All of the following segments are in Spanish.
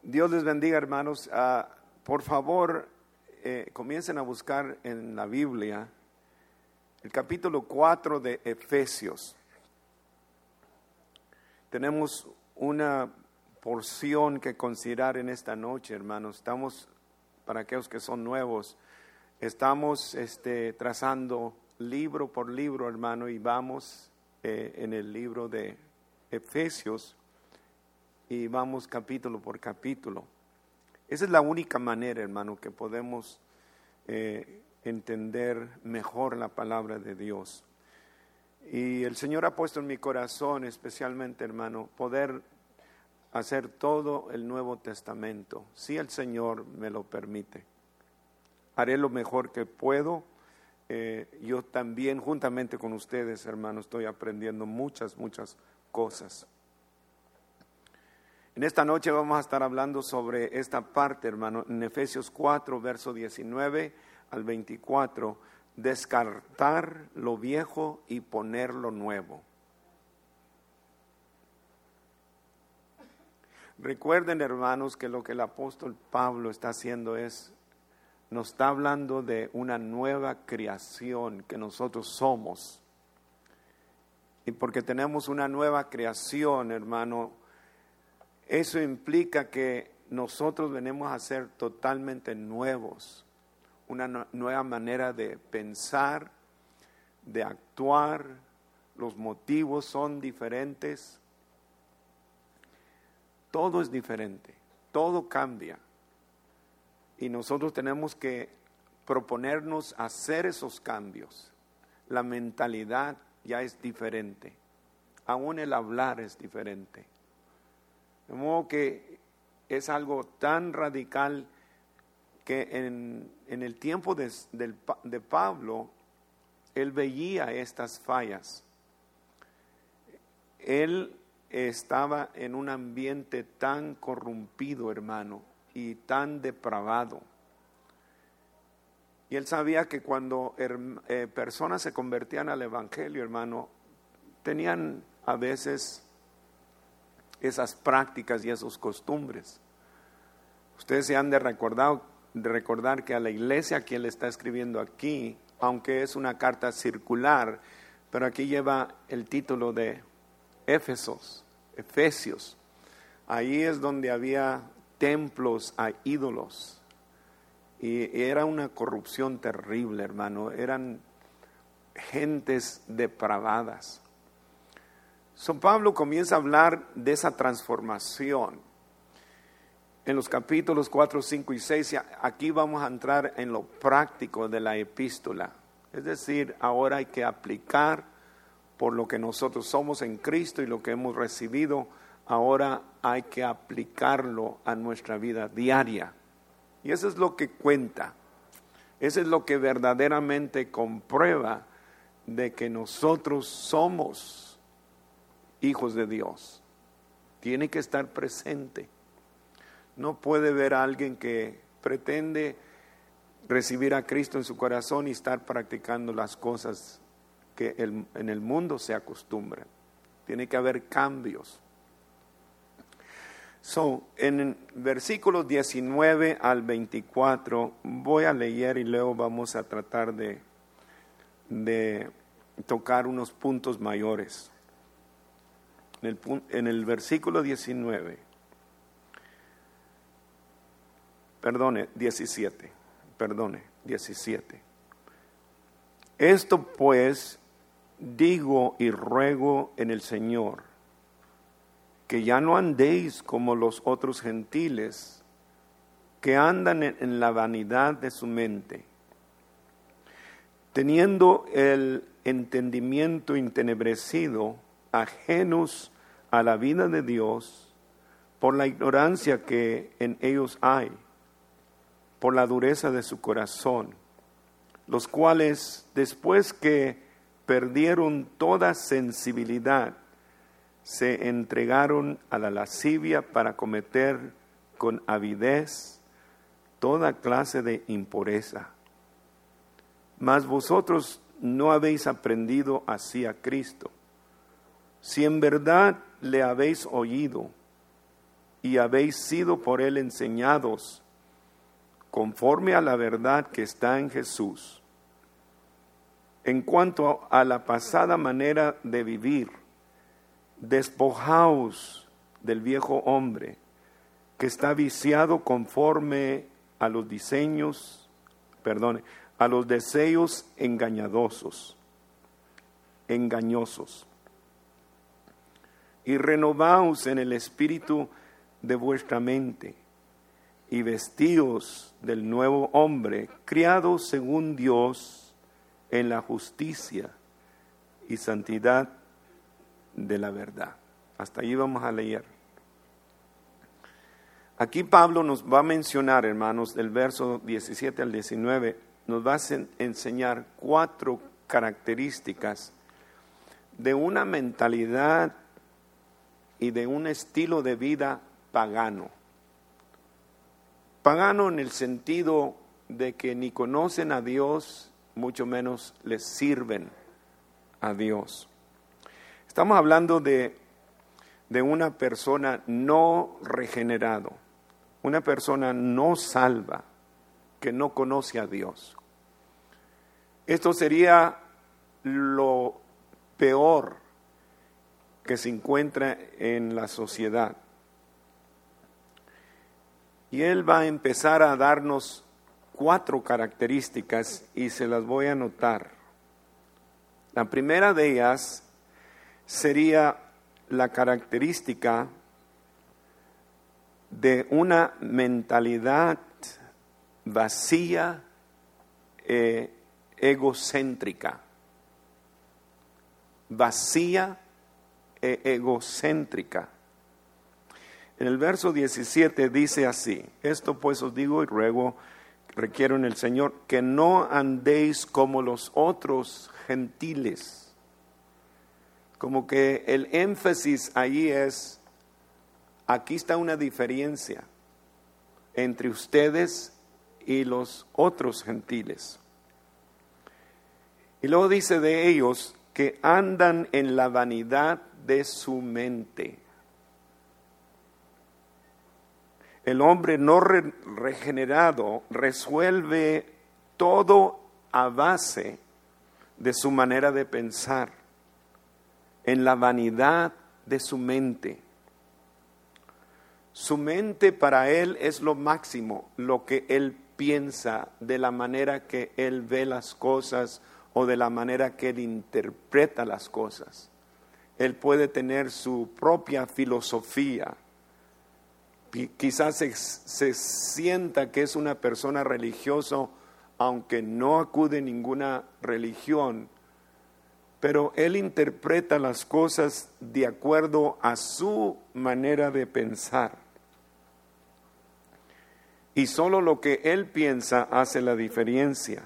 Dios les bendiga, hermanos. Por favor, comiencen a buscar en la Biblia el capítulo 4 de Efesios. Tenemos una porción que considerar en esta noche, hermanos. Para aquellos que son nuevos, estamos trazando libro por libro, hermano, y vamos en el libro de Efesios y vamos capítulo por capítulo. Esa es la única manera, hermano, que podemos entender mejor la palabra de Dios. Y el Señor ha puesto en mi corazón, especialmente, hermano, poder hacer todo el Nuevo Testamento, si el Señor me lo permite. Haré lo mejor que puedo. Yo también, juntamente con ustedes, hermanos, estoy aprendiendo muchas cosas. En esta noche vamos a estar hablando sobre esta parte, hermano, en Efesios 4, verso 19 al 24, descartar lo viejo y poner lo nuevo. Recuerden, hermanos, que lo que el apóstol Pablo está haciendo nos está hablando de una nueva creación que nosotros somos. Y porque tenemos una nueva creación, hermano, eso implica que nosotros venimos a ser totalmente nuevos, una nueva manera de pensar, de actuar, los motivos son diferentes, todo es diferente, todo cambia. Y nosotros tenemos que proponernos hacer esos cambios. La mentalidad ya es diferente, aún el hablar es diferente. De modo que es algo tan radical que en el tiempo de Pablo, él veía estas fallas. Él estaba en un ambiente tan corrompido, hermano, y tan depravado. Y él sabía que cuando personas se convertían al Evangelio, hermano, tenían a veces esas prácticas y esas costumbres. Ustedes se han de recordar que a la iglesia que él está escribiendo aquí, aunque es una carta circular, pero aquí lleva el título de Efesios. Ahí es donde había templos a ídolos y era una corrupción terrible, hermano. Eran gentes depravadas. Pablo comienza a hablar de esa transformación en los capítulos 4, 5 y 6. Aquí vamos a entrar en lo práctico de la epístola. Es decir, ahora hay que aplicar por lo que nosotros somos en Cristo y lo que hemos recibido. Ahora hay que aplicarlo a nuestra vida diaria. Y eso es lo que cuenta. Eso es lo que verdaderamente comprueba de que nosotros somos hijos de Dios. Tiene que estar presente. No puede ver a alguien que pretende recibir a Cristo en su corazón y estar practicando las cosas que en el mundo se acostumbran. Tiene que haber cambios. En versículos 19 al 24 voy a leer y luego vamos a tratar de tocar unos puntos mayores. En el versículo 17. Esto pues digo y ruego en el Señor, que ya no andéis como los otros gentiles, que andan en la vanidad de su mente, teniendo el entendimiento entenebrecido, ajenos a la vida de Dios, por la ignorancia que en ellos hay, por la dureza de su corazón, los cuales, después que perdieron toda sensibilidad, se entregaron a la lascivia para cometer con avidez toda clase de impureza. Mas vosotros no habéis aprendido así a Cristo, si en verdad le habéis oído y habéis sido por él enseñados conforme a la verdad que está en Jesús. En cuanto a la pasada manera de vivir, despojaos del viejo hombre que está viciado conforme a los a los deseos engañosos, y renovaos en el espíritu de vuestra mente, y vestíos del nuevo hombre, criado según Dios en la justicia y santidad de la verdad. Hasta ahí vamos a leer. Aquí Pablo nos va a mencionar, hermanos, del verso 17 al 19, nos va a enseñar 4 características de una mentalidad y de un estilo de vida pagano. Pagano en el sentido de que ni conocen a Dios, mucho menos les sirven a Dios. Estamos hablando de una persona no regenerado, una persona no salva, que no conoce a Dios. Esto sería lo peor que se encuentra en la sociedad. Y él va a empezar a darnos 4 características y se las voy a anotar. La primera de ellas sería la característica de una mentalidad vacía e egocéntrica. Vacía e egocéntrica. En el verso 17 dice así: esto pues os digo y ruego, requiero en el Señor, que no andéis como los otros gentiles. Como que el énfasis ahí es, aquí está una diferencia entre ustedes y los otros gentiles. Y luego dice de ellos que andan en la vanidad de su mente. El hombre no regenerado resuelve todo a base de su manera de pensar, en la vanidad de su mente. Su mente para él es lo máximo, lo que él piensa, de la manera que él ve las cosas o de la manera que él interpreta las cosas. Él puede tener su propia filosofía. Quizás se sienta que es una persona religiosa, aunque no acude a ninguna religión, pero él interpreta las cosas de acuerdo a su manera de pensar. Y solo lo que él piensa hace la diferencia.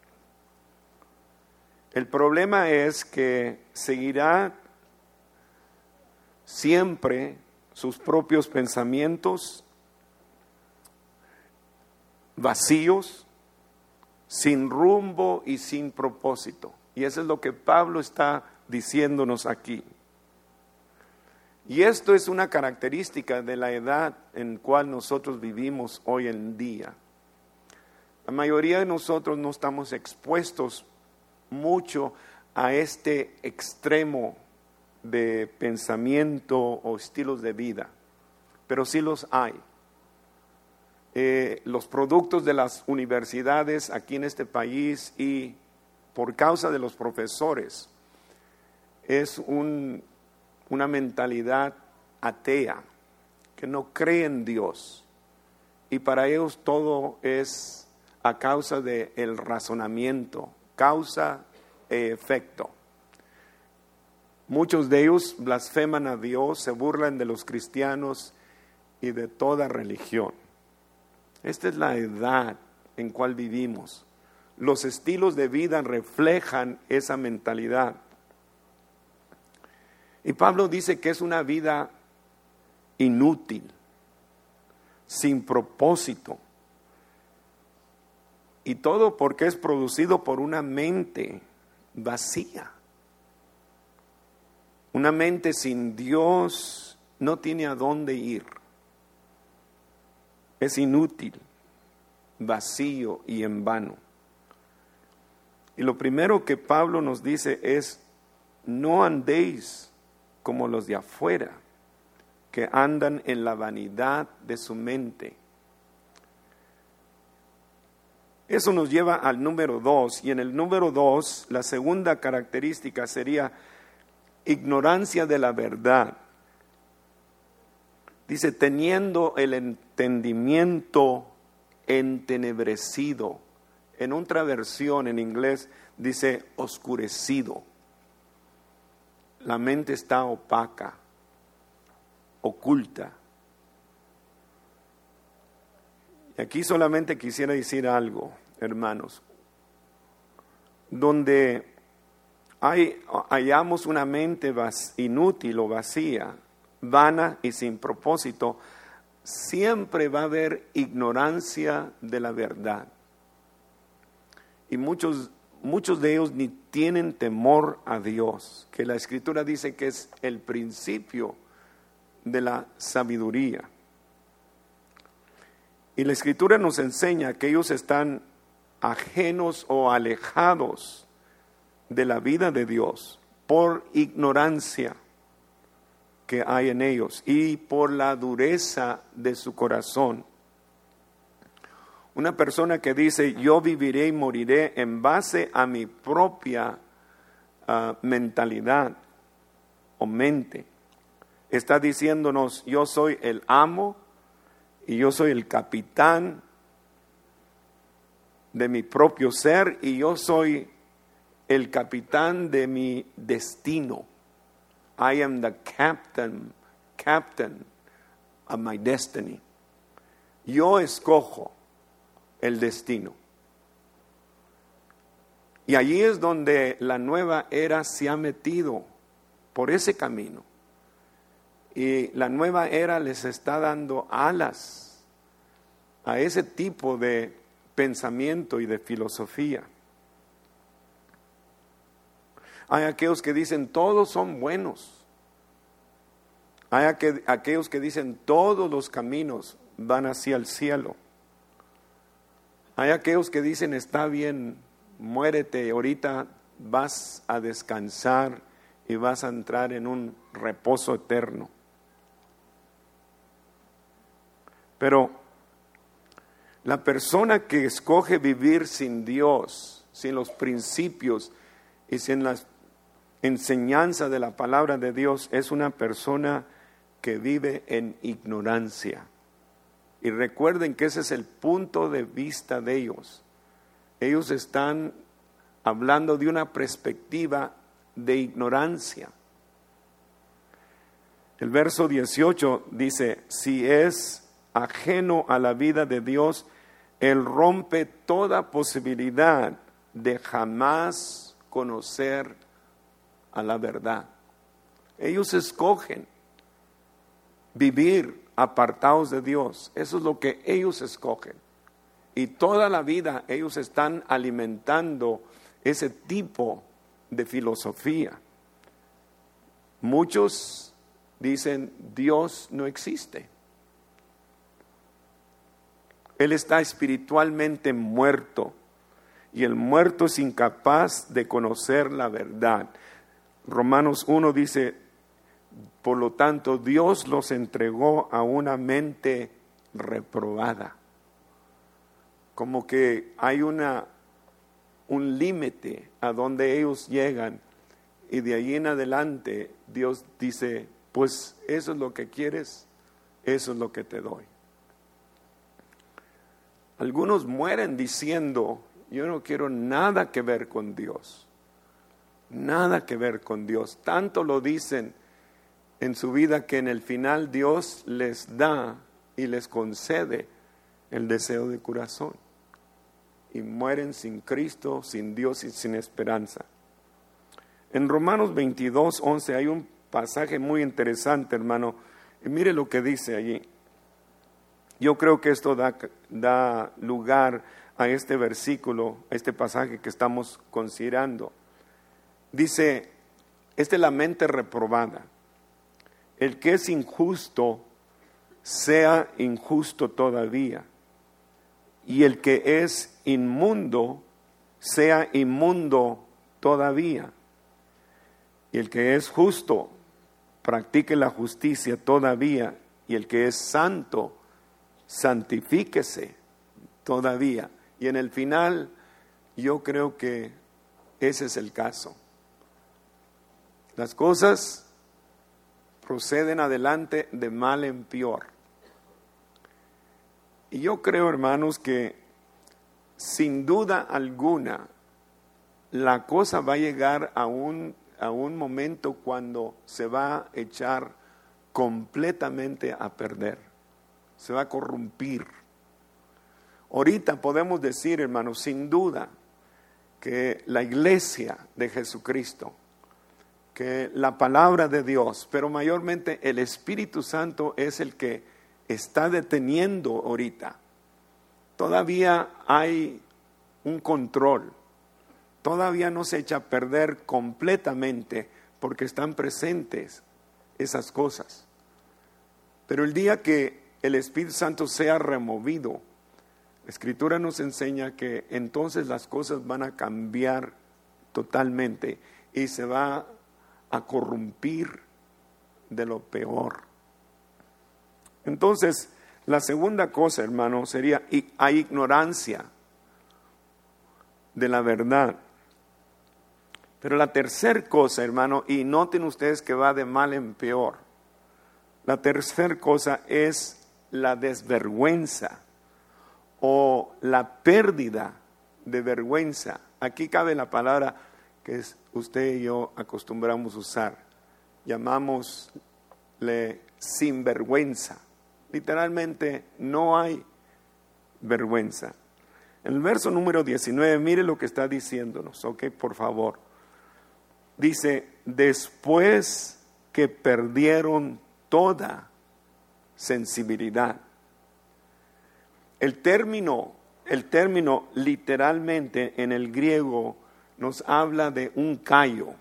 El problema es que seguirá siempre sus propios pensamientos vacíos, sin rumbo y sin propósito. Y eso es lo que Pablo está diciéndonos aquí. Y esto es una característica de la edad en cual nosotros vivimos hoy en día. La mayoría de nosotros no estamos expuestos mucho a este extremo de pensamiento o estilos de vida, pero sí los hay. Los productos de las universidades aquí en este país y por causa de los profesores es una mentalidad atea, que no cree en Dios, y para ellos todo es a causa del razonamiento, causa e efecto. Muchos de ellos blasfeman a Dios, se burlan de los cristianos y de toda religión. Esta es la edad en cual vivimos. Los estilos de vida reflejan esa mentalidad. Y Pablo dice que es una vida inútil, sin propósito. Y todo porque es producido por una mente vacía. Una mente sin Dios no tiene a dónde ir. es inútil, vacío y en vano. Y lo primero que Pablo nos dice es: no andéis como los de afuera, que andan en la vanidad de su mente. Eso nos lleva al número 2, y en el número 2, la segunda característica sería ignorancia de la verdad. Dice, teniendo el entendimiento entenebrecido. En otra versión en inglés dice oscurecido. La mente está opaca, oculta. Y aquí solamente quisiera decir algo, hermanos. Donde hallamos una mente inútil o vacía, vana y sin propósito, siempre va a haber ignorancia de la verdad. Y muchos de ellos ni tienen temor a Dios, que la Escritura dice que es el principio de la sabiduría. Y la Escritura nos enseña que ellos están ajenos o alejados de la vida de Dios por ignorancia que hay en ellos y por la dureza de su corazón. Una persona que dice yo viviré y moriré en base a mi propia mentalidad o mente, está diciéndonos yo soy el amo y yo soy el capitán de mi propio ser y yo soy el capitán de mi destino. I am the captain of my destiny. Yo escojo el destino. Y allí es donde la nueva era se ha metido por ese camino. Y la nueva era les está dando alas a ese tipo de pensamiento y de filosofía. Hay aquellos que dicen todos son buenos. Hay aquellos que dicen todos los caminos van hacia el cielo. Hay aquellos que dicen está bien, muérete, ahorita vas a descansar y vas a entrar en un reposo eterno. Pero la persona que escoge vivir sin Dios, sin los principios y sin las enseñanza de la palabra de Dios, es una persona que vive en ignorancia. Y recuerden que ese es el punto de vista de ellos. Ellos están hablando de una perspectiva de ignorancia. El verso 18 dice, si es ajeno a la vida de Dios, Él rompe toda posibilidad de jamás conocer a la verdad. Ellos escogen vivir apartados de Dios. Eso es lo que ellos escogen. Y toda la vida ellos están alimentando ese tipo de filosofía. Muchos dicen Dios no existe. Él está espiritualmente muerto y el muerto es incapaz de conocer la verdad. Romanos 1 dice, por lo tanto Dios los entregó a una mente reprobada. Como que hay un límite a donde ellos llegan y de ahí en adelante Dios dice, pues eso es lo que quieres, eso es lo que te doy. Algunos mueren diciendo, yo no quiero nada que ver con Dios. Nada que ver con Dios. Tanto lo dicen en su vida que en el final Dios les da y les concede el deseo de corazón. Y mueren sin Cristo, sin Dios y sin esperanza. En Romanos 22:11 hay un pasaje muy interesante, hermano. Y mire lo que dice allí. Yo creo que esto da lugar a este versículo, a este pasaje que estamos considerando. Dice, esta es la mente reprobada. El que es injusto sea injusto todavía, y el que es inmundo sea inmundo todavía, y el que es justo practique la justicia todavía, y el que es santo santifíquese todavía. Y en el final yo creo que ese es el caso. Las cosas proceden adelante de mal en peor. Y yo creo, hermanos, que sin duda alguna la cosa va a llegar a un momento cuando se va a echar completamente a perder, se va a corrompir. Ahorita podemos decir, hermanos, sin duda que la iglesia de Jesucristo, que la palabra de Dios, pero mayormente el Espíritu Santo es el que está deteniendo ahorita. Todavía hay un control, todavía no se echa a perder completamente porque están presentes esas cosas. Pero el día que el Espíritu Santo sea removido, la Escritura nos enseña que entonces las cosas van a cambiar totalmente y se va a corrompir de lo peor. Entonces, la segunda cosa, hermano, sería hay ignorancia de la verdad. Pero la tercera cosa, hermano, y noten ustedes que va de mal en peor, la tercera cosa es la desvergüenza o la pérdida de vergüenza. Aquí cabe la palabra que usted y yo acostumbramos usar. Llamámosle sinvergüenza. Literalmente no hay vergüenza. En el verso número 19, mire lo que está diciéndonos, ok, por favor. Dice, después que perdieron toda sensibilidad. El término literalmente en el griego nos habla de un callo,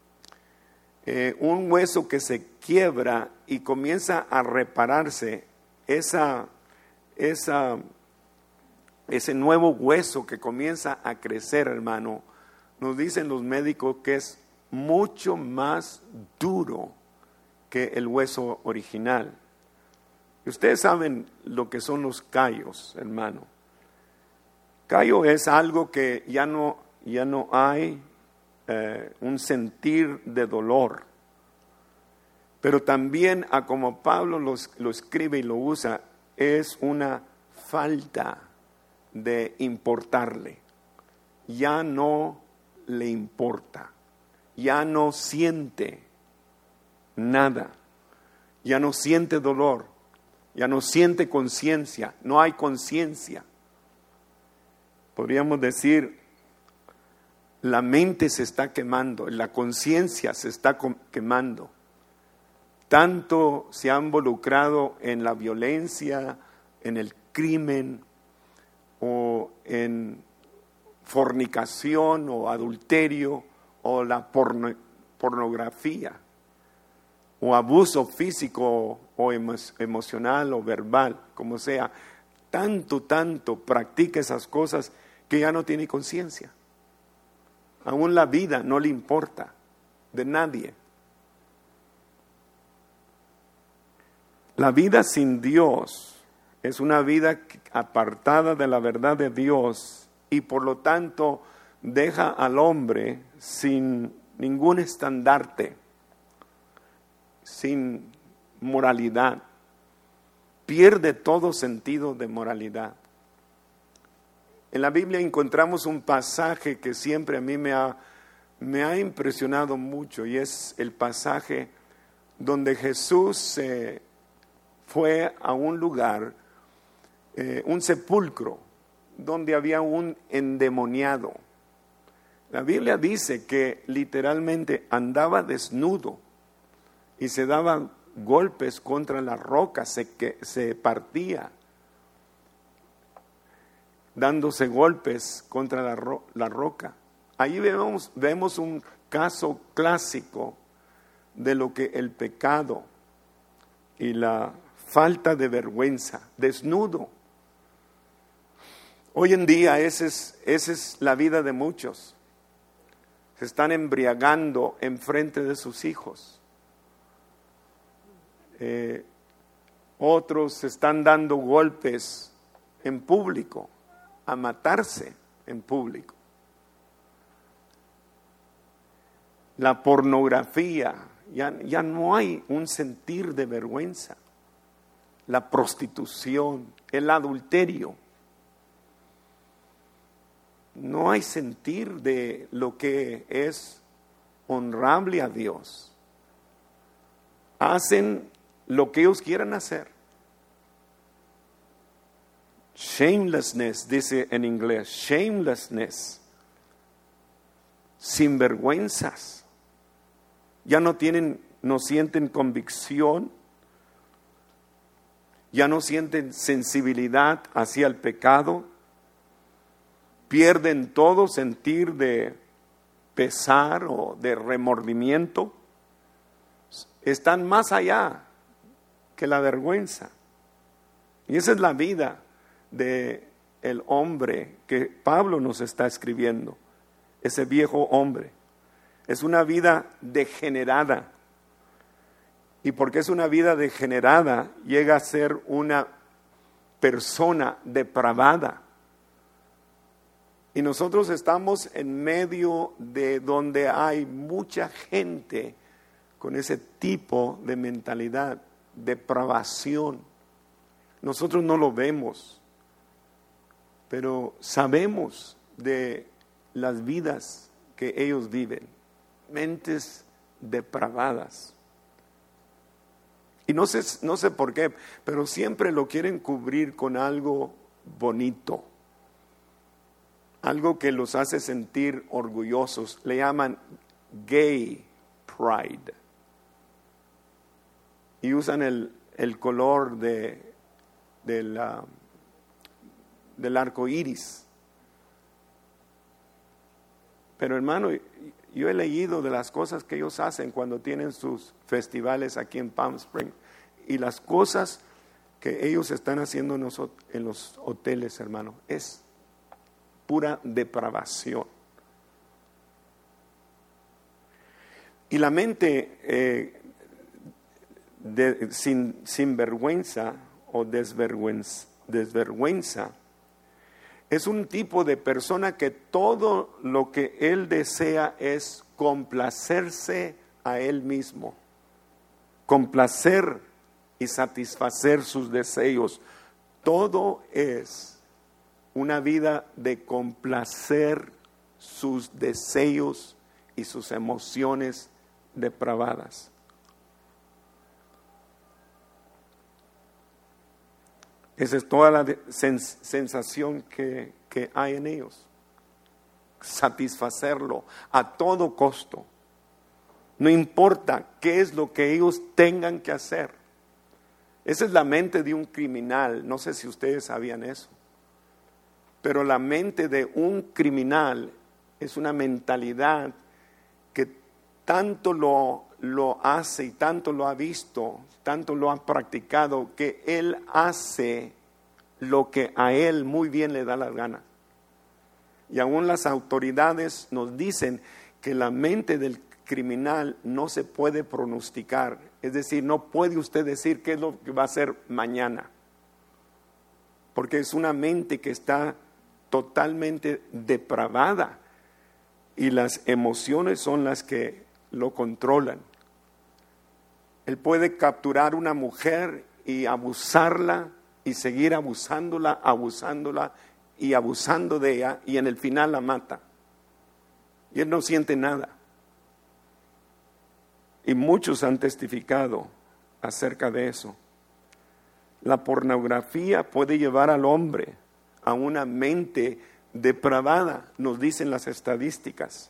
un hueso que se quiebra y comienza a repararse ese nuevo hueso que comienza a crecer, hermano. Nos dicen los médicos que es mucho más duro que el hueso original. Y ustedes saben lo que son los callos, hermano. Callo es algo que ya no hay un sentir de dolor. Pero también, a como Pablo lo escribe y lo usa, es una falta de importarle. Ya no le importa. Ya no siente nada. Ya no siente dolor. Ya no siente conciencia. No hay conciencia. Podríamos decir, la mente se está quemando, la conciencia se está quemando. Tanto se ha involucrado en la violencia, en el crimen, o en fornicación, o adulterio, o la pornografía, o abuso físico, o emocional, o verbal, como sea. Tanto practica esas cosas que ya no tiene conciencia. Aún la vida no le importa de nadie. La vida sin Dios es una vida apartada de la verdad de Dios y por lo tanto deja al hombre sin ningún estandarte, sin moralidad. Pierde todo sentido de moralidad. En la Biblia encontramos un pasaje que siempre a mí me ha impresionado mucho y es el pasaje donde Jesús fue a un lugar, un sepulcro, donde había un endemoniado. La Biblia dice que literalmente andaba desnudo y se daba golpes contra la roca, se partía, dándose golpes contra la roca. Ahí vemos un caso clásico de lo que el pecado y la falta de vergüenza, desnudo. Hoy en día esa es la vida de muchos. Se están embriagando en frente de sus hijos. Otros se están dando golpes en público, a matarse en público. La pornografía, ya no hay un sentir de vergüenza. La prostitución, el adulterio. No hay sentir de lo que es honrable a Dios. Hacen lo que ellos quieran hacer. Shamelessness, dice en inglés, shamelessness, sinvergüenzas. Ya no sienten convicción, ya no sienten sensibilidad hacia el pecado, pierden todo sentir de pesar o de remordimiento, están más allá que la vergüenza. Y esa es la vida de el hombre que Pablo nos está escribiendo, ese viejo hombre. Es una vida degenerada. Y porque es una vida degenerada, llega a ser una persona depravada. Y nosotros estamos en medio de donde hay mucha gente con ese tipo de mentalidad, depravación. Nosotros no lo vemos, pero sabemos de las vidas que ellos viven, mentes depravadas. Y no sé por qué, pero siempre lo quieren cubrir con algo bonito, algo que los hace sentir orgullosos. Le llaman gay pride. Y usan el color del arco iris. Pero hermano, yo he leído de las cosas que ellos hacen cuando tienen sus festivales aquí en Palm Springs y las cosas que ellos están haciendo en los hoteles, hermano, es pura depravación. Y la mente sin vergüenza o desvergüenza es un tipo de persona que todo lo que él desea es complacerse a él mismo, complacer y satisfacer sus deseos. Todo es una vida de complacer sus deseos y sus emociones depravadas. Esa es toda la sensación que hay en ellos. Satisfacerlo a todo costo. No importa qué es lo que ellos tengan que hacer. Esa es la mente de un criminal. No sé si ustedes sabían eso. Pero la mente de un criminal es una mentalidad que tanto lo hace y tanto lo ha visto, tanto lo ha practicado, que él hace lo que a él muy bien le da la gana. Y aún las autoridades nos dicen que la mente del criminal no se puede pronosticar. Es decir, no puede usted decir qué es lo que va a hacer mañana. Porque es una mente que está totalmente depravada y las emociones son las que lo controlan. Él puede capturar una mujer y abusarla y seguir abusándola y abusando de ella, y en el final la mata. Y él no siente nada. Y muchos han testificado acerca de eso. La pornografía puede llevar al hombre a una mente depravada, nos dicen las estadísticas.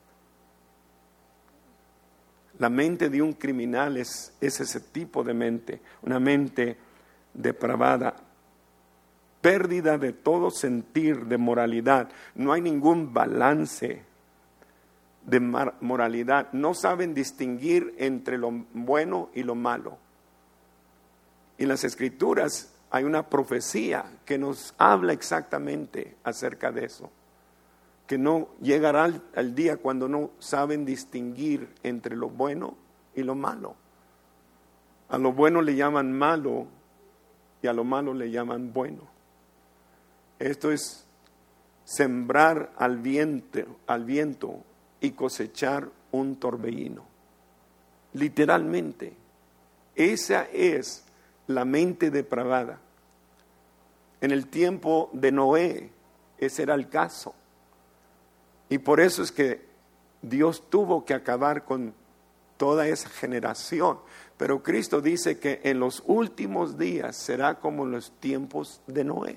La mente de un criminal es ese tipo de mente, una mente depravada, pérdida de todo sentir de moralidad. No hay ningún balance de moralidad. No saben distinguir entre lo bueno y lo malo. Y en las Escrituras hay una profecía que nos habla exactamente acerca de eso. Que no llegará al día cuando no saben distinguir entre lo bueno y lo malo. A lo bueno le llaman malo y a lo malo le llaman bueno. Esto es sembrar al viento y cosechar un torbellino. Literalmente, esa es la mente depravada. En el tiempo de Noé, ese era el caso. Y por eso es que Dios tuvo que acabar con toda esa generación. Pero Cristo dice que en los últimos días será como en los tiempos de Noé.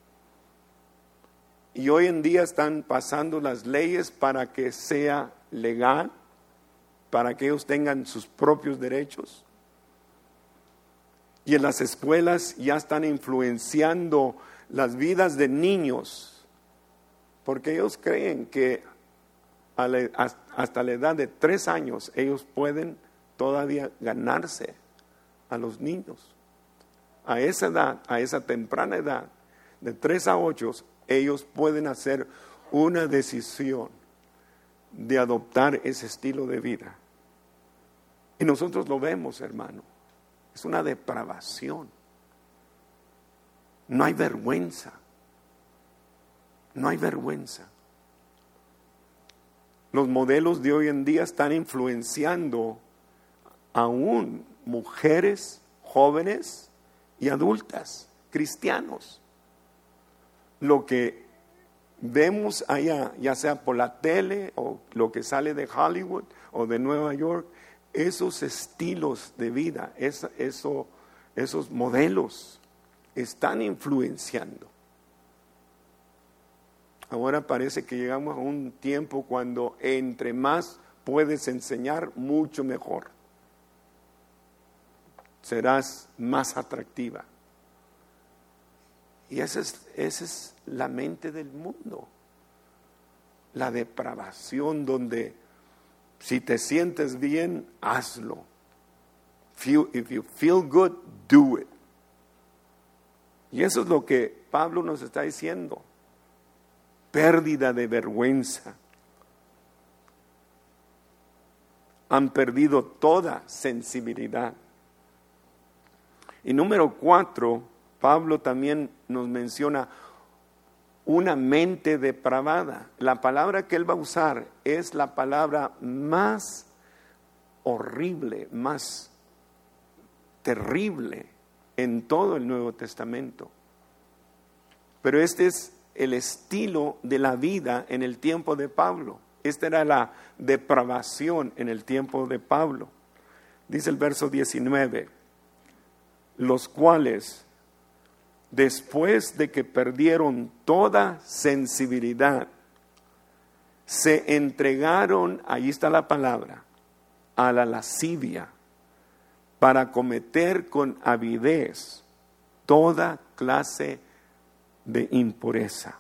Y hoy en día están pasando las leyes para que sea legal, para que ellos tengan sus propios derechos. Y en las escuelas ya están influenciando las vidas de niños, porque ellos creen que hasta la edad de 3 años ellos pueden todavía ganarse a los niños. A esa edad, a esa temprana edad, de 3 a 8, ellos pueden hacer una decisión de adoptar ese estilo de vida. Y nosotros lo vemos, hermano. Es una depravación. No hay vergüenza. No hay vergüenza. Los modelos de hoy en día están influenciando aún mujeres, jóvenes y adultas, cristianos. Lo que vemos allá, ya sea por la tele o lo que sale de Hollywood o de Nueva York, esos estilos de vida, esos modelos están influenciando. Ahora parece que llegamos a un tiempo cuando entre más puedes enseñar, mucho mejor. Serás más atractiva. Y esa es la mente del mundo. La depravación donde si te sientes bien, hazlo. If you feel good, do it. Y eso es lo que Pablo nos está diciendo. Pérdida de vergüenza. Han perdido toda sensibilidad. Y número 4, Pablo también nos menciona una mente depravada. La palabra que él va a usar es la palabra más horrible, más terrible en todo el Nuevo Testamento. Pero este es el estilo de la vida en el tiempo de Pablo. Esta era la depravación en el tiempo de Pablo. Dice el verso 19, los cuales, después de que perdieron toda sensibilidad, se entregaron, ahí está la palabra, a la lascivia, para cometer con avidez toda clase de impureza.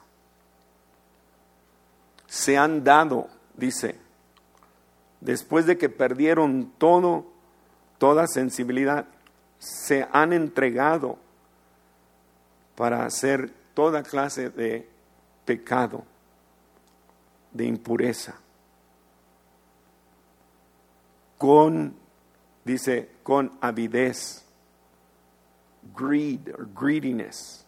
Se han dado, dice, después de que perdieron toda sensibilidad, se han entregado para hacer toda clase de pecado, de impureza. Dice, con avidez, greed or greediness.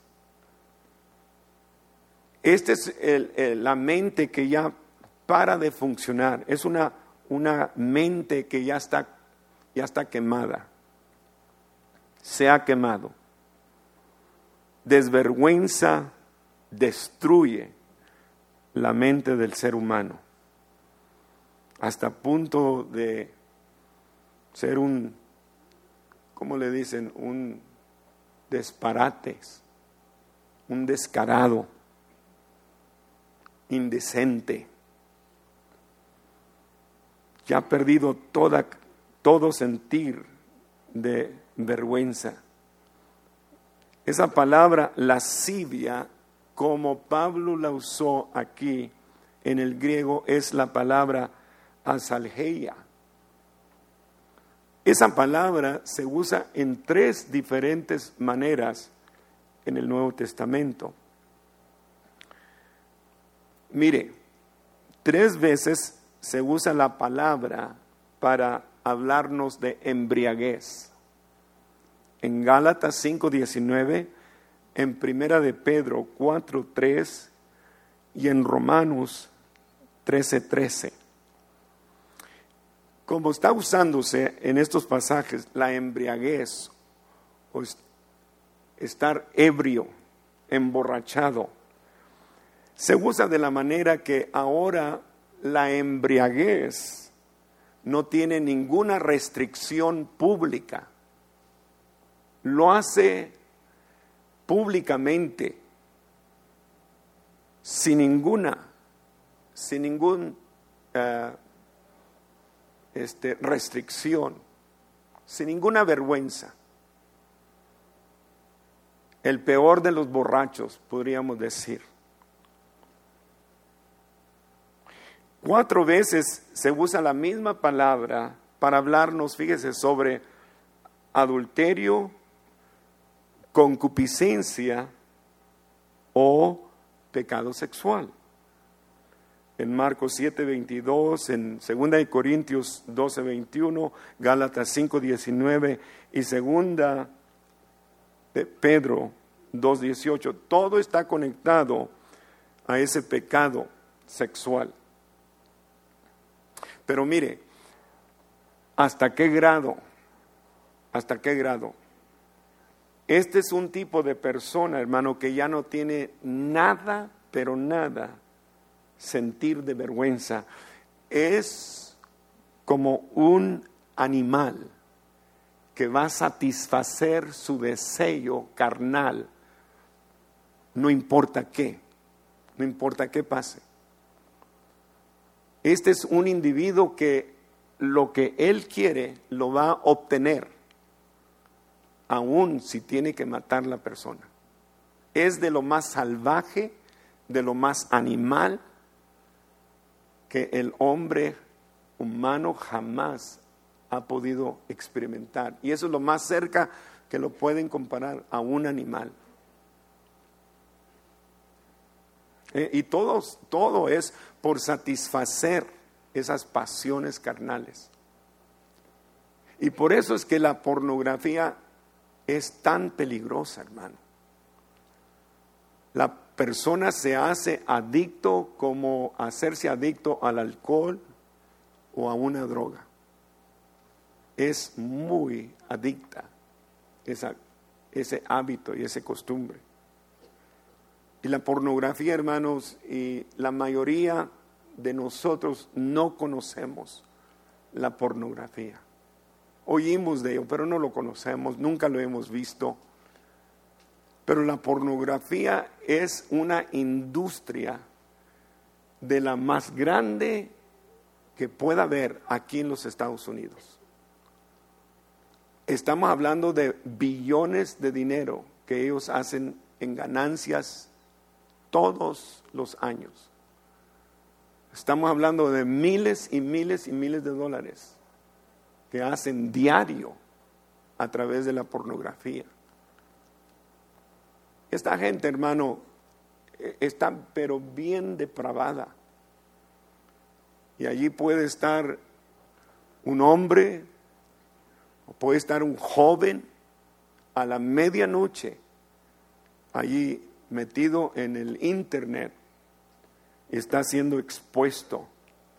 Esta es la mente que ya para de funcionar. Es una mente que ya está quemada. Se ha quemado. Desvergüenza, destruye la mente del ser humano. Hasta punto de ser ¿cómo le dicen? Un disparate, un descarado, indecente. Ya ha perdido todo sentir de vergüenza. Esa palabra lascivia, como Pablo la usó aquí en el griego, es la palabra asalgeia. Esa palabra se usa en 3 diferentes maneras en el Nuevo Testamento. Mire, 3 veces se usa la palabra para hablarnos de embriaguez. En Gálatas 5:19, en Primera de Pedro 4:3 y en Romanos 13:13. Como está usándose en estos pasajes la embriaguez o estar ebrio, emborrachado, se usa de la manera que ahora la embriaguez no tiene ninguna restricción pública. Lo hace públicamente, sin ninguna restricción, sin ninguna vergüenza. El peor de los borrachos, podríamos decir. 4 veces se usa la misma palabra para hablarnos, fíjese, sobre adulterio, concupiscencia o pecado sexual. En Marcos 7:22, en 2 Corintios 12:21, Gálatas 5:19 y 2 Pedro 2:18. Todo está conectado a ese pecado sexual. Pero mire, ¿hasta qué grado? ¿Hasta qué grado? Este es un tipo de persona, hermano, que ya no tiene nada, pero nada, sentir de vergüenza. Es como un animal que va a satisfacer su deseo carnal, no importa qué pase. Este es un individuo que lo que él quiere lo va a obtener, aun si tiene que matar a la persona. Es de lo más salvaje, de lo más animal que el hombre humano jamás ha podido experimentar. Y eso es lo más cerca que lo pueden comparar a un animal. Y todo es por satisfacer esas pasiones carnales. Y por eso es que la pornografía es tan peligrosa, hermano. La persona se hace adicto como hacerse adicto al alcohol o a una droga. Es muy adicta ese hábito y esa costumbre. Y la pornografía, hermanos, y la mayoría de nosotros no conocemos la pornografía. Oímos de ello, pero no lo conocemos, nunca lo hemos visto. Pero la pornografía es una industria de la más grande que pueda haber aquí en los Estados Unidos. Estamos hablando de billones de dinero que ellos hacen en ganancias todos los años. Estamos hablando de miles y miles y miles de dólares que hacen diario a través de la pornografía. Esta gente, hermano, está pero bien depravada. Y allí puede estar un hombre, o puede estar un joven a la medianoche, allí metido en el internet, y está siendo expuesto.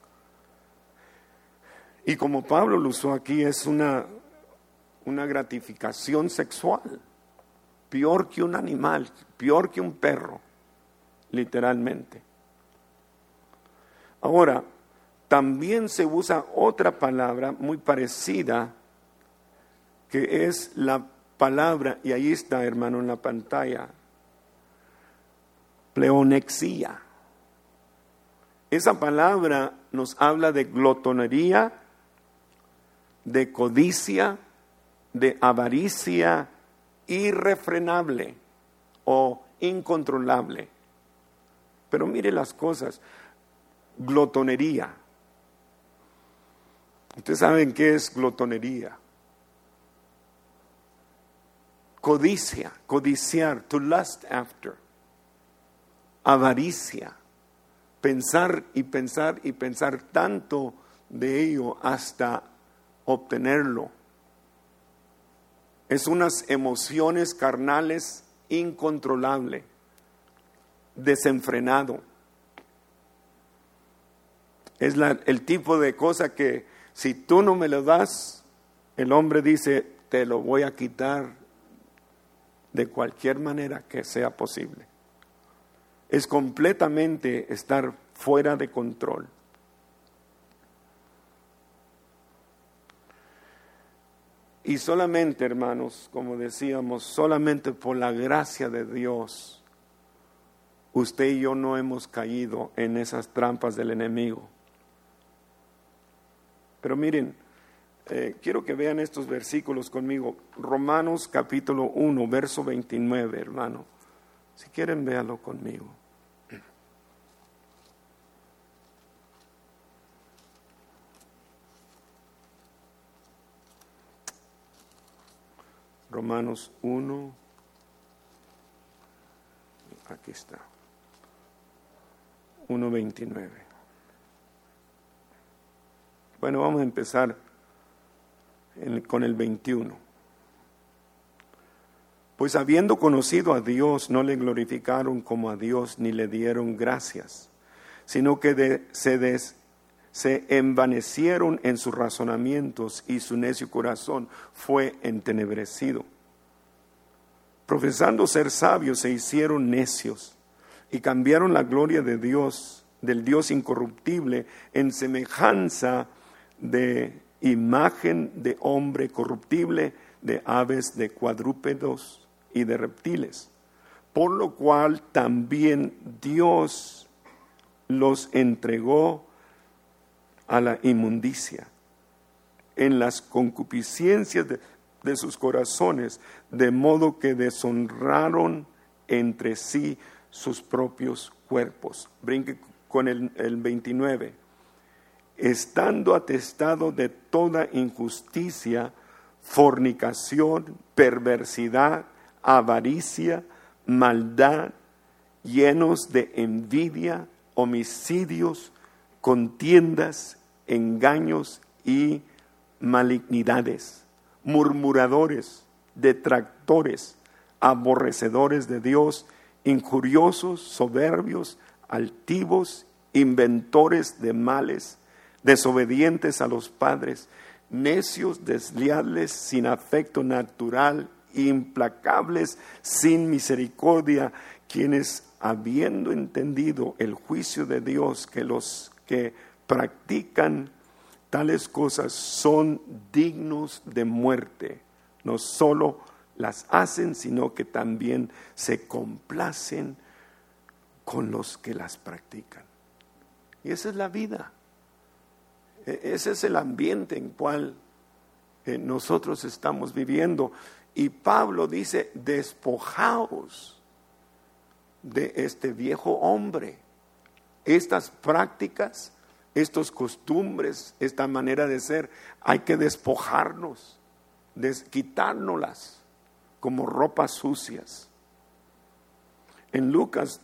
Y como Pablo lo usó aquí, es una gratificación sexual, peor que un animal, peor que un perro, literalmente. Ahora, también se usa otra palabra muy parecida, que es la palabra, y ahí está, hermano, en la pantalla, pleonexía. Esa palabra nos habla de glotonería, de codicia, de avaricia irrefrenable o incontrolable. Pero mire las cosas. Glotonería. ¿Ustedes saben qué es glotonería? Codicia, codiciar, to lust after. Avaricia, pensar y pensar y pensar tanto de ello hasta obtenerlo. Es unas emociones carnales incontrolable, desenfrenado. Es el tipo de cosa que si tú no me lo das, el hombre dice, te lo voy a quitar de cualquier manera que sea posible. Es completamente estar fuera de control. Y solamente, hermanos, como decíamos, solamente por la gracia de Dios, usted y yo no hemos caído en esas trampas del enemigo. Pero miren, quiero que vean estos versículos conmigo. Romanos capítulo 1, verso 29, hermano. Si quieren, véanlo conmigo. Romanos 1, aquí está, 1:29. Bueno, vamos a empezar con el 21. Pues habiendo conocido a Dios, no le glorificaron como a Dios, ni le dieron gracias, sino que se envanecieron en sus razonamientos, y su necio corazón fue entenebrecido. Profesando ser sabios, se hicieron necios, y cambiaron la gloria de Dios, del Dios incorruptible, en semejanza de imagen de hombre corruptible, de aves, de cuadrúpedos y de reptiles. Por lo cual también Dios los entregó a la inmundicia en las concupiscencias de sus corazones, de modo que deshonraron entre sí sus propios cuerpos. Brinque con el 29. Estando atestado de toda injusticia, fornicación, perversidad, avaricia, maldad, llenos de envidia, homicidios, contiendas, engaños y malignidades, murmuradores, detractores, aborrecedores de Dios, injuriosos, soberbios, altivos, inventores de males, desobedientes a los padres, necios, desleales, sin afecto natural, implacables, sin misericordia, quienes, habiendo entendido el juicio de Dios, que los que practican tales cosas son dignos de muerte, no solo las hacen, sino que también se complacen con los que las practican. Y esa es la vida. Ese es el ambiente en cual nosotros estamos viviendo. Y Pablo dice, despojaos de este viejo hombre. Estas prácticas, estos costumbres, esta manera de ser, hay que despojarnos, quitárnoslas como ropas sucias. En Lucas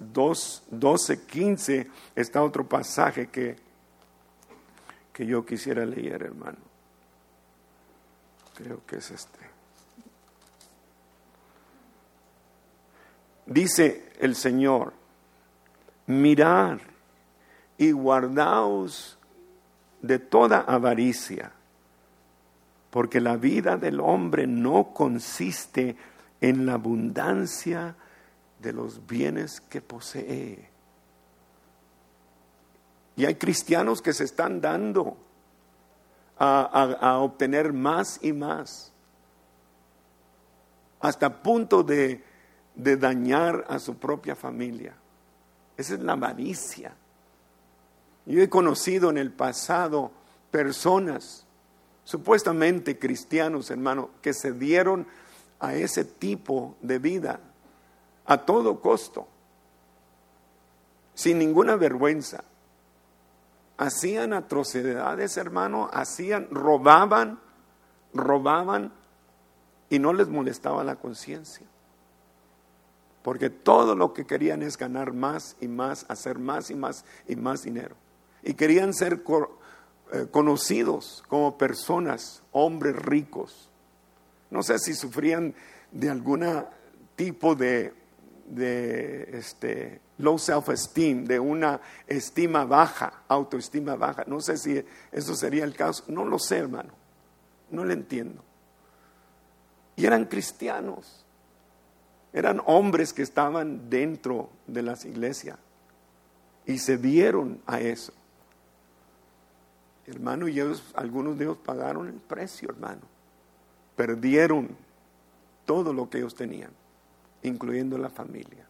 12:15 está otro pasaje que yo quisiera leer, hermano. Creo que es este. Dice el Señor, mirad y guardaos de toda avaricia, porque la vida del hombre no consiste en la abundancia de los bienes que posee. Y hay cristianos que se están dando a obtener más y más, hasta punto de dañar a su propia familia. Esa es la avaricia. Yo he conocido en el pasado personas, supuestamente cristianos, hermano, que se dieron a ese tipo de vida a todo costo, sin ninguna vergüenza. Hacían atrocidades, hermano, robaban y no les molestaba la conciencia. Porque todo lo que querían es ganar más y más, hacer más y más y más dinero. Y querían ser conocidos como personas, hombres ricos. No sé si sufrían de algún tipo de low self-esteem, de una estima baja, autoestima baja. No sé si eso sería el caso. No lo sé, hermano. No lo entiendo. Y eran cristianos. Eran hombres que estaban dentro de las iglesias y se dieron a eso. Hermano, y algunos de ellos pagaron el precio, hermano. Perdieron todo lo que ellos tenían, incluyendo la familia.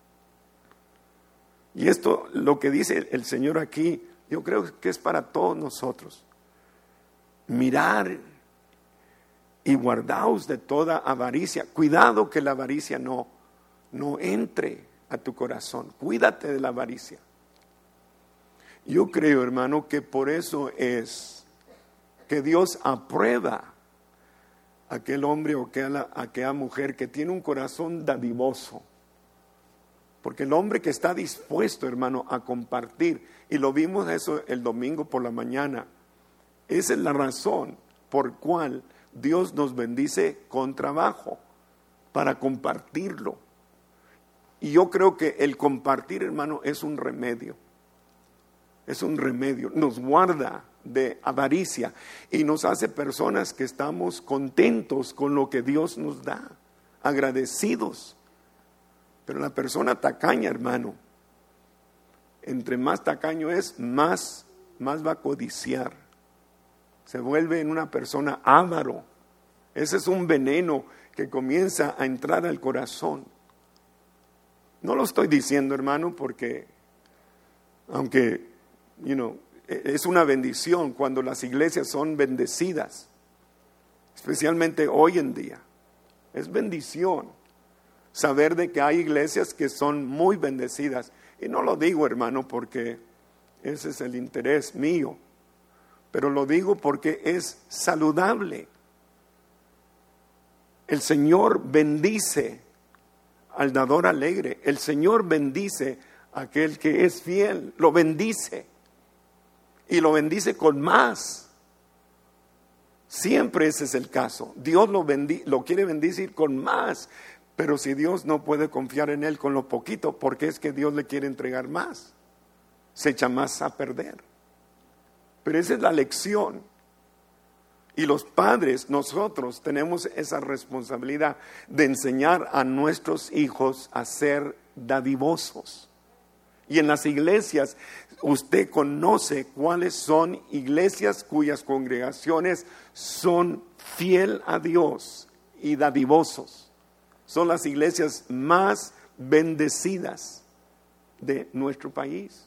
Y esto, lo que dice el Señor aquí, yo creo que es para todos nosotros. Mirar y guardaos de toda avaricia. Cuidado que la avaricia no entre a tu corazón. Cuídate de la avaricia. Yo creo, hermano, que por eso es que Dios aprueba a aquel hombre o aquella mujer que tiene un corazón dadivoso. Porque el hombre que está dispuesto, hermano, a compartir, y lo vimos eso el domingo por la mañana, esa es la razón por cual Dios nos bendice con trabajo, para compartirlo. Y yo creo que el compartir, hermano, es un remedio. Es un remedio. Nos guarda de avaricia y nos hace personas que estamos contentos con lo que Dios nos da, agradecidos. Pero la persona tacaña, hermano, entre más tacaño es, más va a codiciar. Se vuelve en una persona avaro. Ese es un veneno que comienza a entrar al corazón. No lo estoy diciendo, hermano, porque aunque, es una bendición cuando las iglesias son bendecidas, especialmente hoy en día. Es bendición saber de que hay iglesias que son muy bendecidas. Y no lo digo, hermano, porque ese es el interés mío, pero lo digo porque es saludable. El Señor bendice al dador alegre. El Señor bendice a aquel que es fiel. Lo bendice. Y lo bendice con más. Siempre ese es el caso. Dios lo quiere bendecir con más. Pero si Dios no puede confiar en él con lo poquito, ¿por qué es que Dios le quiere entregar más? Se echa más a perder. Pero esa es la lección. Y los padres, nosotros tenemos esa responsabilidad de enseñar a nuestros hijos a ser dadivosos. Y en las iglesias, usted conoce cuáles son iglesias cuyas congregaciones son fiel a Dios y dadivosos. Son las iglesias más bendecidas de nuestro país.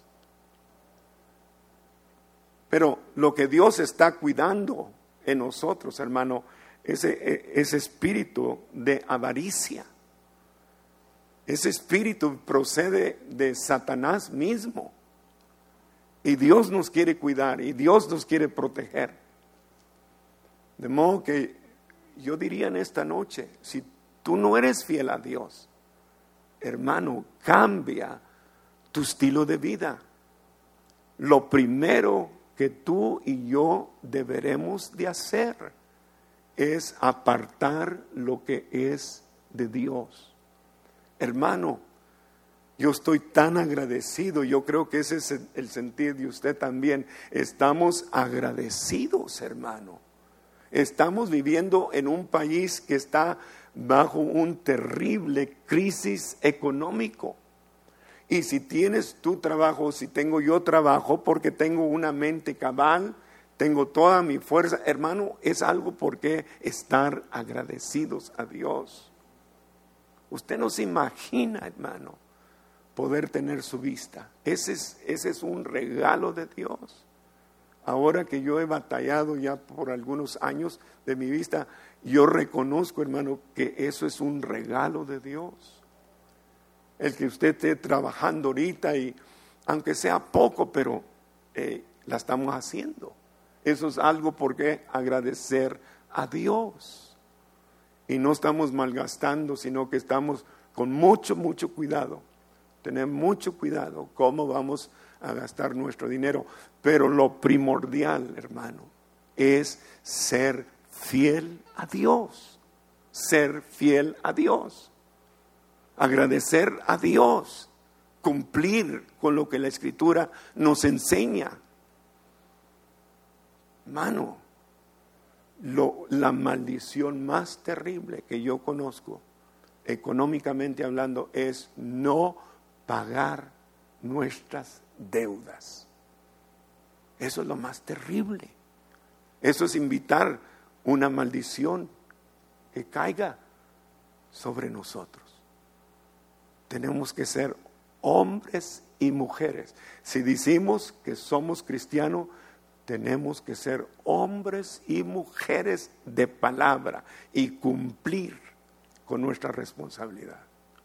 Pero lo que Dios está cuidando en nosotros, hermano, ese espíritu de avaricia. Ese espíritu procede de Satanás mismo. Y Dios nos quiere cuidar y Dios nos quiere proteger. De modo que yo diría en esta noche, si tú no eres fiel a Dios, hermano, cambia tu estilo de vida. Lo primero que tú y yo deberemos de hacer es apartar lo que es de Dios. Hermano, yo estoy tan agradecido, yo creo que ese es el sentir de usted también. Estamos agradecidos, hermano. Estamos viviendo en un país que está bajo un terrible crisis económico. Y si tienes tu trabajo, si tengo yo trabajo, porque tengo una mente cabal, tengo toda mi fuerza, hermano, es algo por qué estar agradecidos a Dios. Usted no se imagina, hermano, poder tener su vista. Ese es un regalo de Dios. Ahora que yo he batallado ya por algunos años de mi vista, yo reconozco, hermano, que eso es un regalo de Dios. El que usted esté trabajando ahorita y aunque sea poco, pero la estamos haciendo. Eso es algo por qué agradecer a Dios. y no estamos malgastando, sino que estamos con mucho cuidado. Tener mucho cuidado cómo vamos a gastar nuestro dinero. Pero lo primordial, hermano, es ser fiel a Dios. Ser fiel a Dios. Agradecer a Dios. Cumplir con lo que la Escritura nos enseña. Hermano, la maldición más terrible que yo conozco, económicamente hablando, es no pagar nuestras deudas. Eso es lo más terrible. Eso es invitar una maldición que caiga sobre nosotros. Tenemos que ser hombres y mujeres. Si decimos que somos cristianos, tenemos que ser hombres y mujeres de palabra y cumplir con nuestra responsabilidad.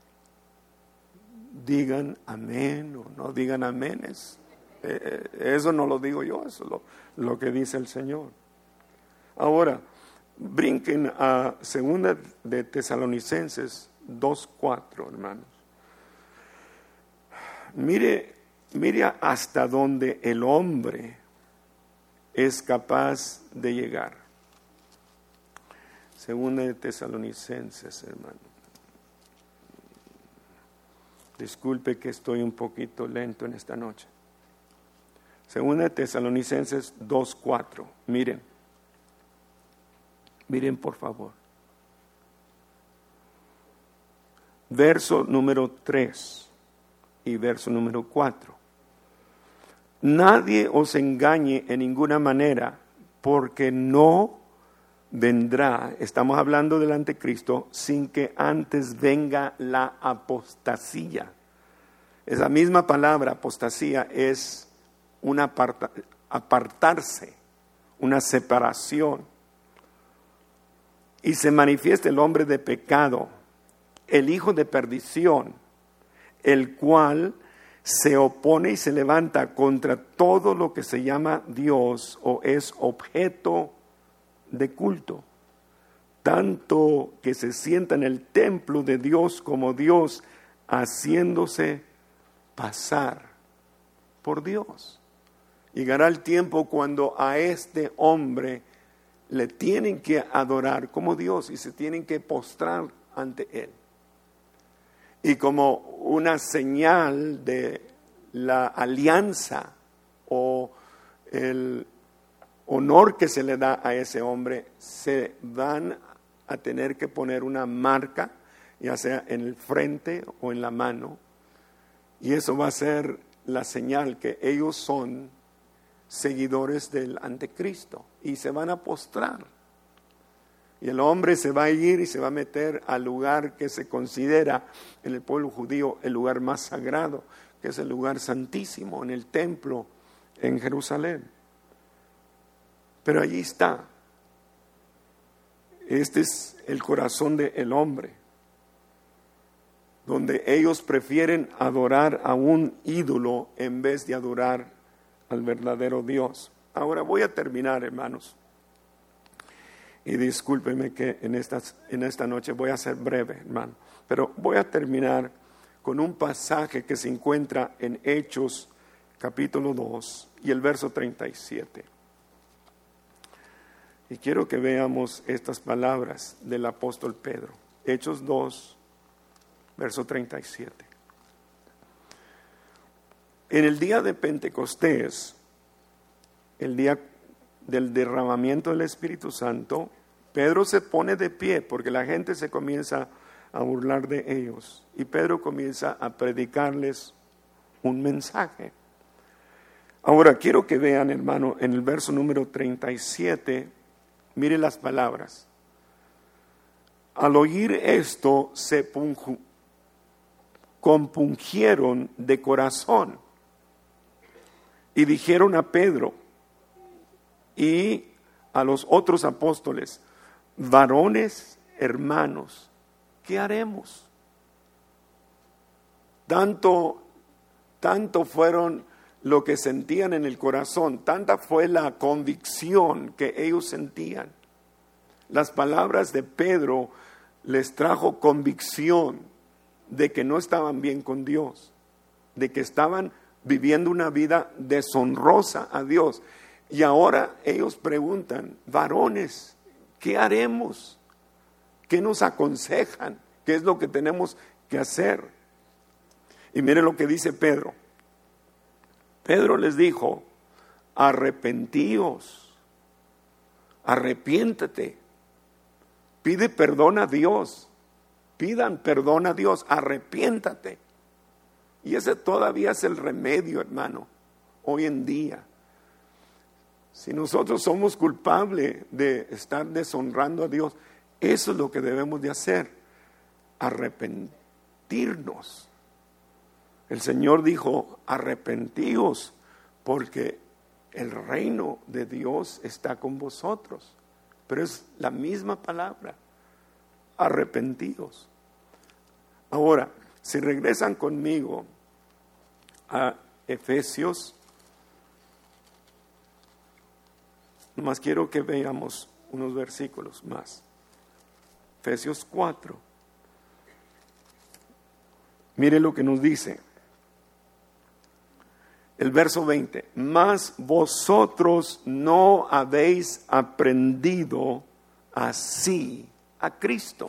Digan amén o no digan amén. Eso no lo digo yo, eso es lo que dice el Señor. Ahora, brinquen a 2 de Tesalonicenses 2:4, hermanos. Mire hasta donde el hombre es capaz de llegar. 2 de Tesalonicenses, hermano. Disculpe que estoy un poquito lento en esta noche. 2 de Tesalonicenses 2:4. Miren por favor. Verso número 3 y verso número 4. Nadie os engañe en ninguna manera, porque no vendrá, estamos hablando del anticristo, sin que antes venga la apostasía. Esa misma palabra, apostasía, es apartarse, una separación. Y se manifiesta el hombre de pecado, el hijo de perdición, el cual se opone y se levanta contra todo lo que se llama Dios o es objeto de culto, tanto que se sienta en el templo de Dios como Dios, haciéndose pasar por Dios. Llegará el tiempo cuando a este hombre le tienen que adorar como Dios y se tienen que postrar ante Él. Y como una señal de la alianza o el honor que se le da a ese hombre, se van a tener que poner una marca, ya sea en el frente o en la mano, y eso va a ser la señal que ellos son seguidores del anticristo y se van a postrar. Y el hombre se va a ir y se va a meter al lugar que se considera en el pueblo judío el lugar más sagrado, que es el lugar santísimo, en el templo en Jerusalén. Pero allí está. Este es el corazón del hombre, donde ellos prefieren adorar a un ídolo en vez de adorar al verdadero Dios. Ahora voy a terminar, hermanos. Y discúlpeme que en esta noche voy a ser breve, hermano. Pero voy a terminar con un pasaje que se encuentra en Hechos capítulo 2 y el verso 37. Y quiero que veamos estas palabras del apóstol Pedro. Hechos 2, verso 37. En el día de Pentecostés, el día del derramamiento del Espíritu Santo, Pedro se pone de pie porque la gente se comienza a burlar de ellos y Pedro comienza a predicarles un mensaje. Ahora quiero que vean, hermano, en el verso número 37, mire las palabras. Al oír esto se compungieron de corazón y dijeron a Pedro y a los otros apóstoles: varones hermanos, ¿qué haremos? Tanto fueron lo que sentían en el corazón, tanta fue la convicción que ellos sentían. Las palabras de Pedro les trajo convicción de que no estaban bien con Dios, de que estaban viviendo una vida deshonrosa a Dios. Y ahora ellos preguntan: varones, ¿qué haremos? ¿Qué nos aconsejan? ¿Qué es lo que tenemos que hacer? Y miren lo que dice Pedro. Pedro les dijo: arrepentíos, arrepiéntate, pide perdón a Dios, pidan perdón a Dios, arrepiéntate. Y ese todavía es el remedio, hermano, hoy en día. Si nosotros somos culpables de estar deshonrando a Dios, eso es lo que debemos de hacer, arrepentirnos. El Señor dijo: arrepentíos, porque el reino de Dios está con vosotros. Pero es la misma palabra, arrepentíos. Ahora, si regresan conmigo a Efesios, nomás quiero que veamos unos versículos más. Efesios 4. Mire lo que nos dice. El verso 20. Mas vosotros no habéis aprendido así a Cristo.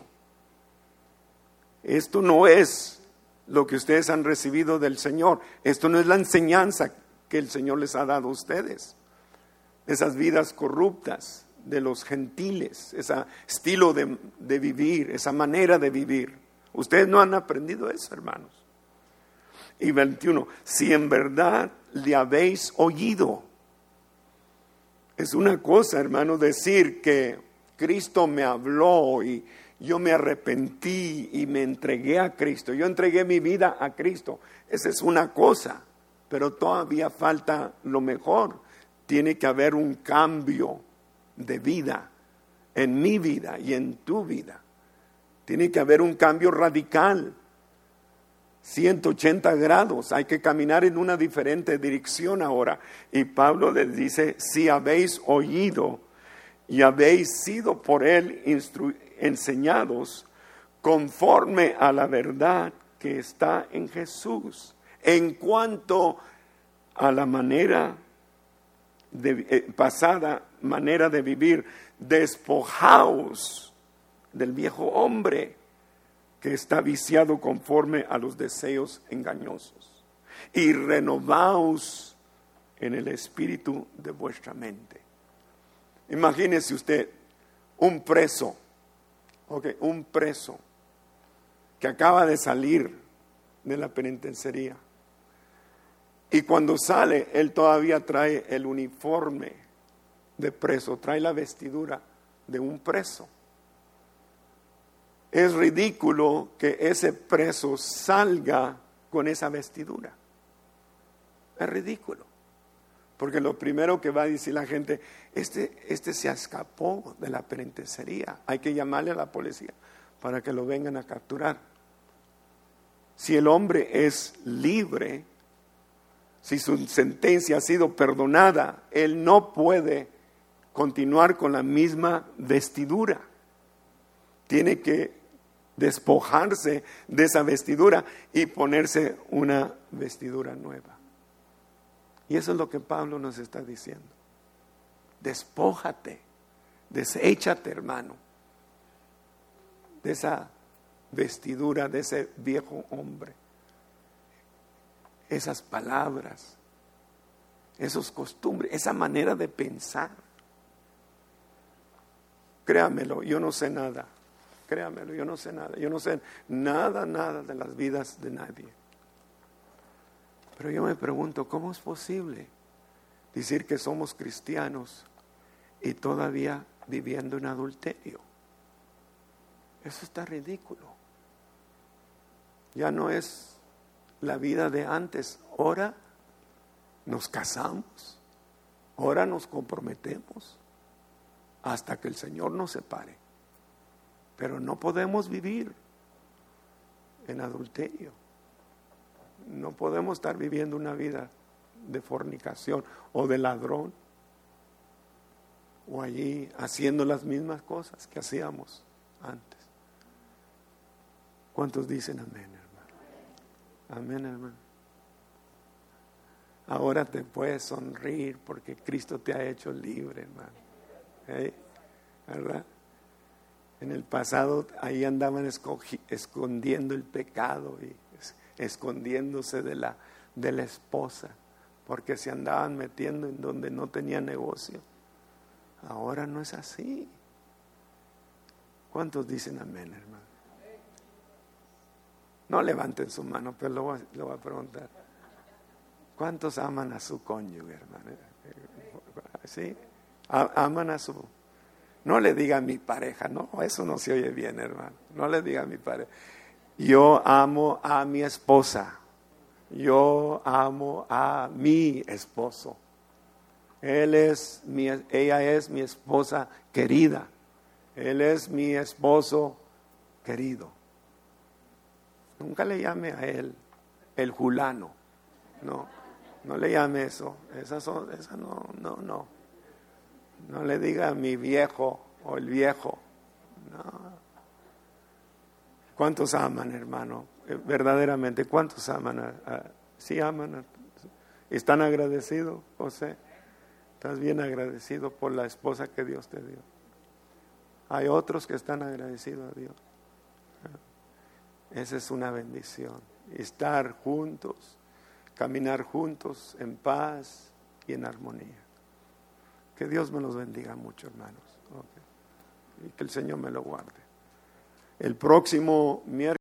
Esto no es lo que ustedes han recibido del Señor. Esto no es la enseñanza que el Señor les ha dado a ustedes. Esas vidas corruptas de los gentiles, ese estilo de vivir, esa manera de vivir. Ustedes no han aprendido eso, hermanos. Y 21, si en verdad le habéis oído. Es una cosa, hermano, decir que Cristo me habló y yo me arrepentí y me entregué a Cristo. Yo entregué mi vida a Cristo. Esa es una cosa, pero todavía falta lo mejor. Tiene que haber un cambio de vida en mi vida y en tu vida. Tiene que haber un cambio radical, 180 grados. Hay que caminar en una diferente dirección ahora. Y Pablo les dice: si habéis oído y habéis sido por él enseñados conforme a la verdad que está en Jesús, en cuanto a la manera pasada manera de vivir, despojaos del viejo hombre que está viciado conforme a los deseos engañosos, y renovaos en el espíritu de vuestra mente. Imagínese usted un preso, un preso que acaba de salir de la penitenciaría. Y cuando sale, él todavía trae el uniforme de preso, trae la vestidura de un preso. Es ridículo que ese preso salga con esa vestidura. Es ridículo. Porque lo primero que va a decir la gente: este se escapó de la penitenciaría. Hay que llamarle a la policía para que lo vengan a capturar. Si el hombre es libre, si su sentencia ha sido perdonada, él no puede continuar con la misma vestidura. Tiene que despojarse de esa vestidura y ponerse una vestidura nueva. Y eso es lo que Pablo nos está diciendo. Despójate, deséchate, hermano, de esa vestidura, de ese viejo hombre. Esas palabras, esos costumbres, esa manera de pensar. Créamelo, yo no sé nada. Créamelo, yo no sé nada. Yo no sé nada de las vidas de nadie. Pero yo me pregunto, ¿cómo es posible decir que somos cristianos y todavía viviendo en adulterio? Eso está ridículo. Ya no es la vida de antes. Ahora nos casamos, ahora nos comprometemos hasta que el Señor nos separe. Pero no podemos vivir en adulterio. No podemos estar viviendo una vida de fornicación o de ladrón, o allí haciendo las mismas cosas que hacíamos antes. ¿Cuántos dicen amén, hermano? Amén, hermano. Ahora te puedes sonreír porque Cristo te ha hecho libre, hermano. ¿Verdad? En el pasado ahí andaban escondiendo el pecado y escondiéndose de la esposa, porque se andaban metiendo en donde no tenía negocio. Ahora no es así. ¿Cuántos dicen amén, hermano? No levanten su mano, pero lo voy a preguntar. ¿Cuántos aman a su cónyuge, hermano? ¿Sí? Aman a su... No le diga a mi pareja, no, eso no se oye bien, hermano. No le diga a mi pareja. Yo amo a mi esposa. Yo amo a mi esposo. Ella es mi esposa querida. Él es mi esposo querido. Nunca le llame a él el Julano. No le llame eso. Esas no. No le diga a mi viejo o el viejo. No. ¿Cuántos aman, hermano? Verdaderamente, ¿cuántos aman? ¿Sí aman? ¿Están agradecidos, José? ¿Estás bien agradecido por la esposa que Dios te dio? Hay otros que están agradecidos a Dios. Esa es una bendición. Estar juntos, caminar juntos en paz y en armonía. Que Dios me los bendiga mucho, hermanos. Okay. Y que el Señor me lo guarde. El próximo miércoles